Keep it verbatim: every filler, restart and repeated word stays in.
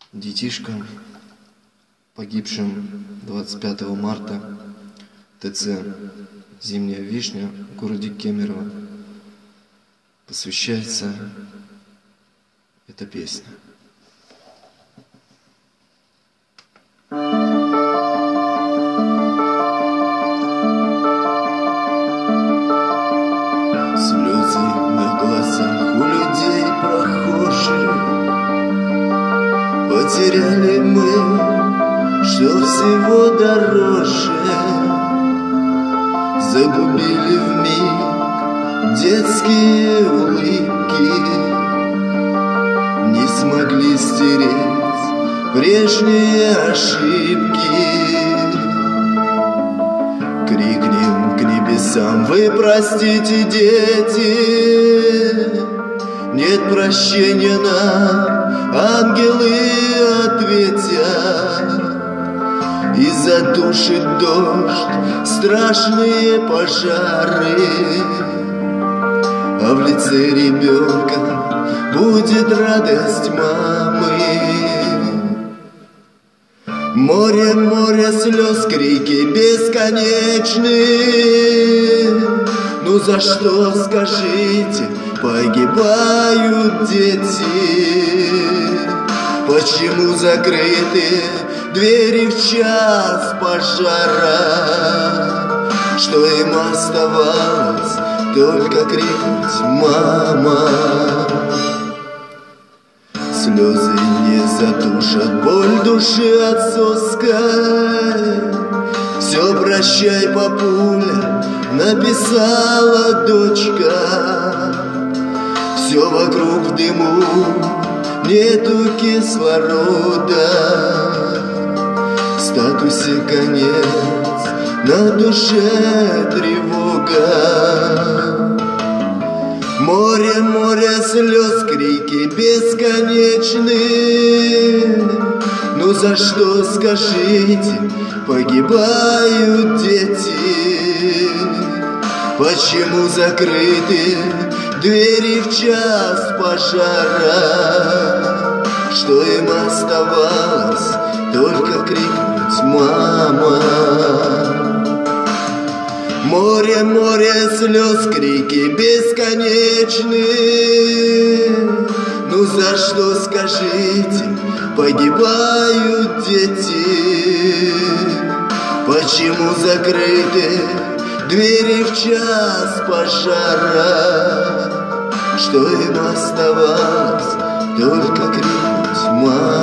детишкам, погибшим двадцать пятого марта, ТЦ «Зимняя вишня» в городе Кемерово, посвящается эта песня. Слезы на глазах у людей прохожих, потеряли мы, что всего дороже, загубили вмиг детские улыбки, не смогли стереть прежние ошибки. Крикнем к небесам: вы простите, дети, нет прощения нам, ангелы ответят, и задушит дождь страшные пожары, а в лице ребенка будет радость мамы. Море, море слез, крики бесконечны. Ну за что, скажите, погибают дети? Почему закрыты двери в час пожара? Что им оставалось только крикнуть: мама! Слезы не затушат боль души отцовской. Все прощай, папуля, написала дочка. Все вокруг в дыму, нету кислорода. В статусе конец, на душе тревога. Море, море слез, крики бесконечны. Ну за что, скажите, погибают дети? Почему закрыты двери в час пожара? Что им оставалось только крикнуть: мама! Море, море слез, крики бесконечны. Ну за что, скажите, погибают дети? Почему закрыты двери в час пожара? Что им оставалось только крикнуть: мама!